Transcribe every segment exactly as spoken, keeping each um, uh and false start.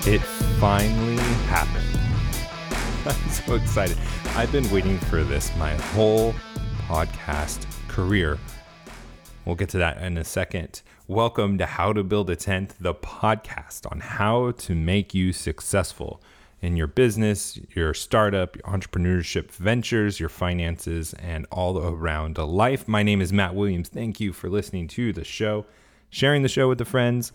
It finally happened. I'm so excited. I've been waiting for this my whole podcast career. We'll get to that in a second. Welcome to How to Build a Tent, the podcast on how to make you successful in your business, your startup, your entrepreneurship ventures, your finances, and all around life. My name is Matt Williams. Thank you for listening to the show, sharing the show with the friends,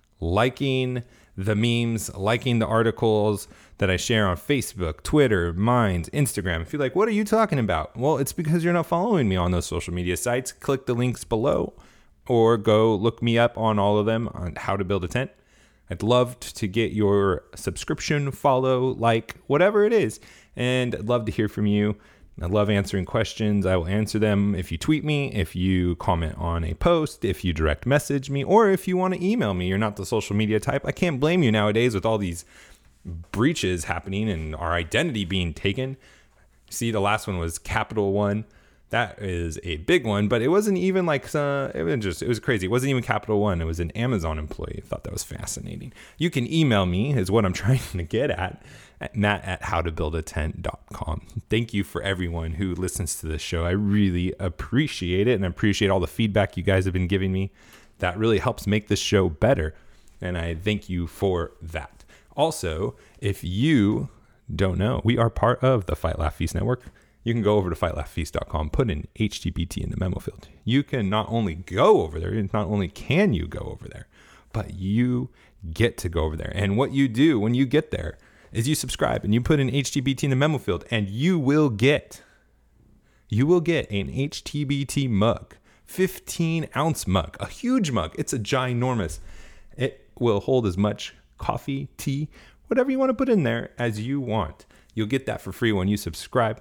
liking the memes, liking the articles that I share on Facebook, Twitter, Minds, Instagram. If you're like, what are you talking about? Well, it's because you're not following me on those social media sites. Click the links below or go look me up on all of them on How to Build a Tent. I'd love to get your subscription, follow, like, whatever it is. And I'd love to hear from you. I love answering questions. I will answer them if you tweet me, if you comment on a post, if you direct message me, or if you want to email me. You're not the social media type. I can't blame you nowadays with all these breaches happening and our identity being taken. See, the last one was Capital One. That is a big one, but it wasn't even like, uh, it was just, it was crazy. It wasn't even Capital One. It was an Amazon employee. I thought that was fascinating. You can email me is what I'm trying to get at, at matt at how to build a tent dot com. Thank you for everyone who listens to this show. I really appreciate it, and I appreciate all the feedback you guys have been giving me. That really helps make this show better, and I thank you for that. Also, if you don't know, we are part of the Fight Laugh Feast Network. You can go over to fight laugh feast dot com, put in H T B T in the memo field. You can not only go over there, not only can you go over there, but you get to go over there. And what you do when you get there is you subscribe and you put in H T B T in the memo field, and you will get, you will get an H T B T mug, fifteen ounce mug, a huge mug. It's a ginormous. It will hold as much coffee, tea, whatever you want to put in there as you want. You'll get that for free when you subscribe.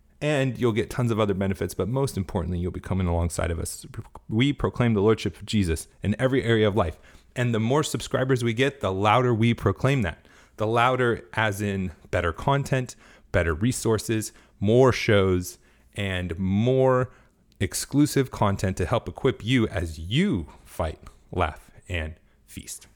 And you'll get tons of other benefits, but most importantly, you'll be coming alongside of us. We proclaim the Lordship of Jesus in every area of life. And the more subscribers we get, the louder we proclaim that. The louder as in better content, better resources, more shows, and more exclusive content to help equip you as you fight, laugh, and feast.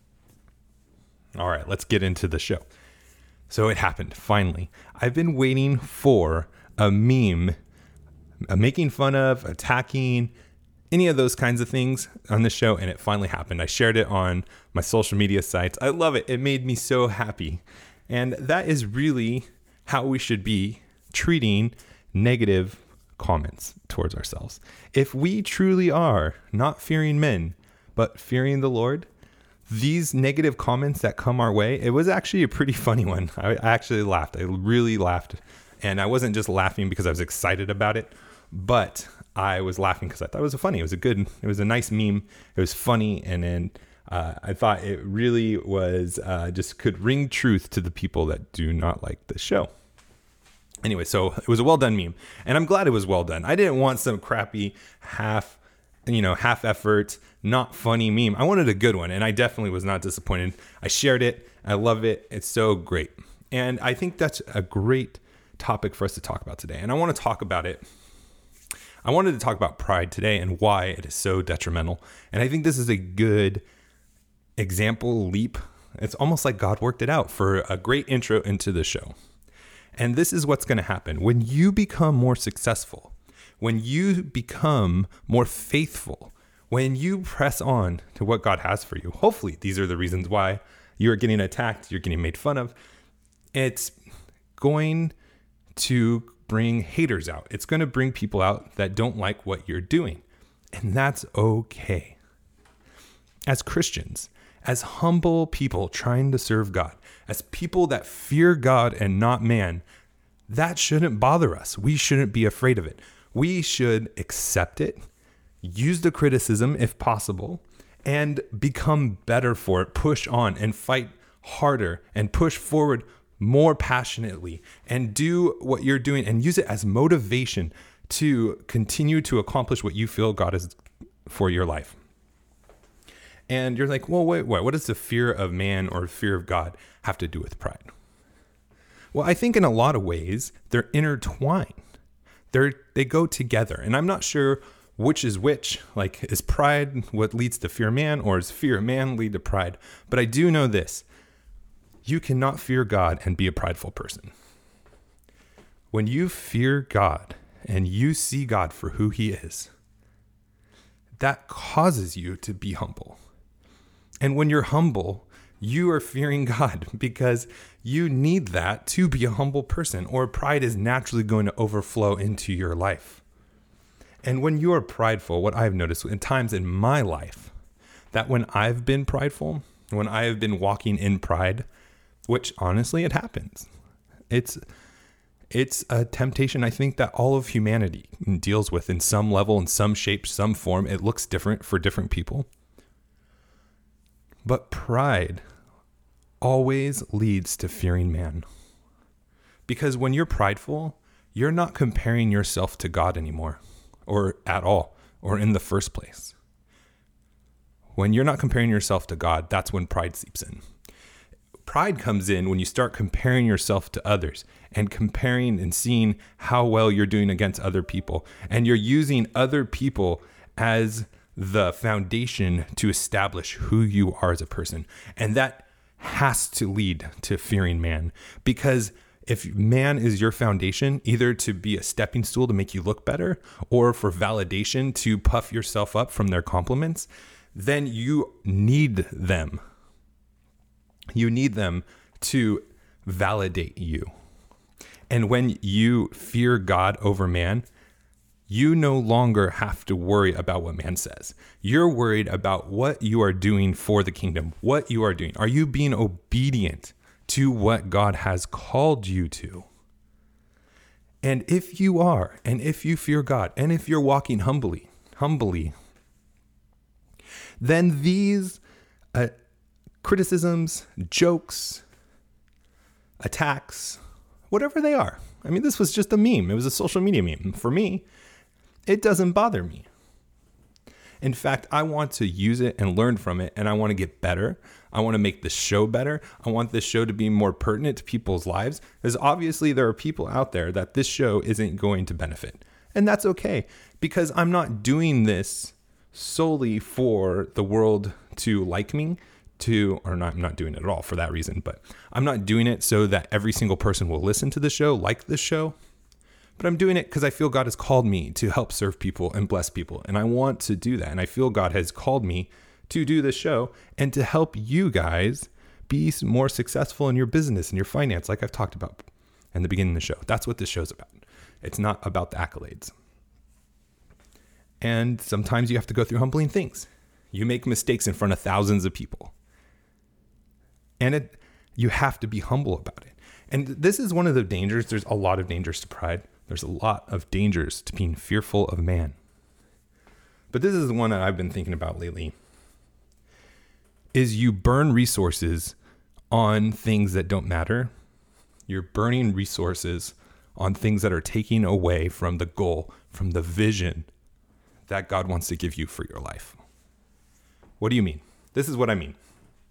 All right, let's get into the show. So it happened, finally. I've been waiting for a meme, a making fun of, attacking, any of those kinds of things on the show, and it finally happened. I shared it on my social media sites. I love it. It made me so happy. And that is really how we should be treating negative comments towards ourselves. If we truly are not fearing men, but fearing the Lord, these negative comments that come our way, it was actually a pretty funny one. I actually laughed. I really laughed. And I wasn't just laughing because I was excited about it, but I was laughing because I thought it was funny. It was a good, it was a nice meme. It was funny. And then uh, I thought it really was uh, just could ring truth to the people that do not like the show. Anyway, so it was a well done meme, and I'm glad it was well done. I didn't want some crappy half, you know, half effort, not funny meme. I wanted a good one, and I definitely was not disappointed. I shared it. I love it. It's so great. And I think that's a great topic for us to talk about today. And I want to talk about it. I wanted to talk about pride today and why it is so detrimental. And I think this is a good example leap. It's almost like God worked it out for a great intro into the show. And this is what's going to happen. When you become more successful, when you become more faithful, when you press on to what God has for you, hopefully these are the reasons why you're getting attacked, you're getting made fun of. It's going to bring haters out. It's going to bring people out that don't like what you're doing. And that's okay. As Christians, as humble people trying to serve God, as people that fear God and not man, that shouldn't bother us. We shouldn't be afraid of it. We should accept it, use the criticism if possible, and become better for it, push on and fight harder and push forward more passionately and do what you're doing and use it as motivation to continue to accomplish what you feel God is for your life. And you're like, well, wait, wait, what does the fear of man or fear of God have to do with pride? Well, I think in a lot of ways, they're intertwined. They're, they go together. And I'm not sure which is which. Like, is pride what leads to fear of man, or is fear of man lead to pride? But I do know this. You cannot fear God and be a prideful person. When you fear God and you see God for who he is, that causes you to be humble. And when you're humble, you are fearing God because you need that to be a humble person, or pride is naturally going to overflow into your life. And when you are prideful, what I've noticed in times in my life, that when I've been prideful, when I have been walking in pride, which honestly it happens, it's it's a temptation I think that all of humanity deals with in some level, in some shape, some form. It looks different for different people. But pride always leads to fearing man. Because when you're prideful, you're not comparing yourself to God anymore, or at all, or in the first place. When you're not comparing yourself to God, that's when pride seeps in. Pride comes in when you start comparing yourself to others and comparing and seeing how well you're doing against other people. And you're using other people as the foundation to establish who you are as a person. And that has to lead to fearing man, because if man is your foundation, either to be a stepping stool to make you look better or for validation to puff yourself up from their compliments, then you need them. You need them to validate you. And when you fear God over man, you no longer have to worry about what man says. You're worried about what you are doing for the kingdom, what you are doing. Are you being obedient to what God has called you to? And if you are, and if you fear God, and if you're walking humbly, humbly, then these uh, criticisms, jokes, attacks, whatever they are. I mean, this was just a meme. It was a social media meme. For me, it doesn't bother me. In fact, I want to use it and learn from it, and I want to get better. I want to make the show better. I want this show to be more pertinent to people's lives, because obviously there are people out there that this show isn't going to benefit. And that's okay, because I'm not doing this solely for the world to like me, to, or not, I'm not doing it at all for that reason, but I'm not doing it so that every single person will listen to the show, like this show. But I'm doing it because I feel God has called me to help serve people and bless people. And I want to do that. And I feel God has called me to do this show and to help you guys be more successful in your business and your finance, like I've talked about in the beginning of the show. That's what this show's about. It's not about the accolades. And sometimes you have to go through humbling things. You make mistakes in front of thousands of people. And it, you have to be humble about it. And this is one of the dangers. There's a lot of dangers to pride. There's a lot of dangers to being fearful of man. But this is the one that I've been thinking about lately, is you burn resources on things that don't matter. You're burning resources on things that are taking away from the goal, from the vision that God wants to give you for your life. What do you mean? This is what I mean.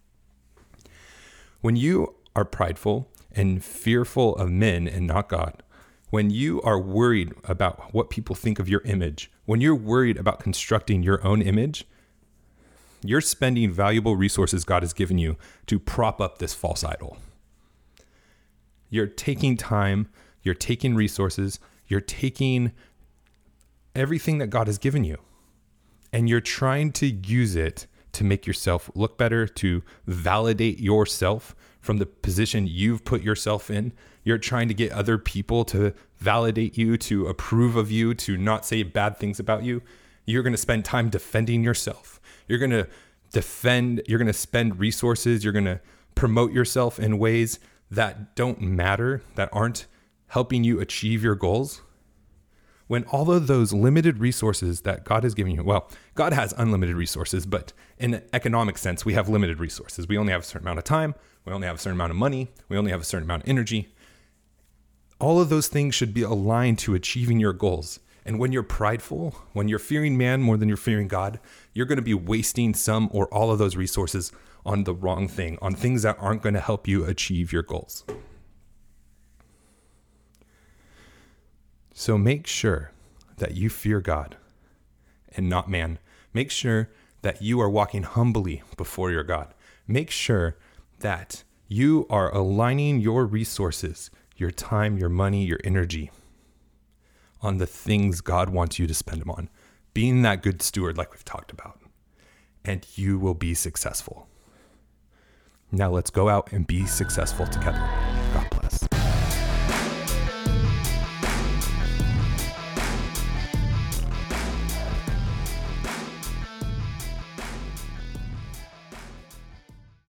When you are prideful and fearful of men and not God, when you are worried about what people think of your image, when you're worried about constructing your own image, you're spending valuable resources God has given you to prop up this false idol. You're taking time, you're taking resources, you're taking everything that God has given you, and you're trying to use it to make yourself look better, to validate yourself from the position you've put yourself in. You're trying to get other people to validate you, to approve of you, to not say bad things about you. You're going to spend time defending yourself. You're going to defend, you're going to spend resources. You're going to promote yourself in ways that don't matter, that aren't helping you achieve your goals. When all of those limited resources that God has given you, well, God has unlimited resources, but in an economic sense, we have limited resources. We only have a certain amount of time. We only have a certain amount of money. We only have a certain amount of energy. All of those things should be aligned to achieving your goals. And when you're prideful, when you're fearing man more than you're fearing God, you're going to be wasting some or all of those resources on the wrong thing, on things that aren't going to help you achieve your goals. So make sure that you fear God and not man. Make sure that you are walking humbly before your God. Make sure that You are aligning your resources, your time, your money, your energy on the things God wants you to spend them on. Being that good steward like we've talked about. And you will be successful. Now let's go out and be successful together.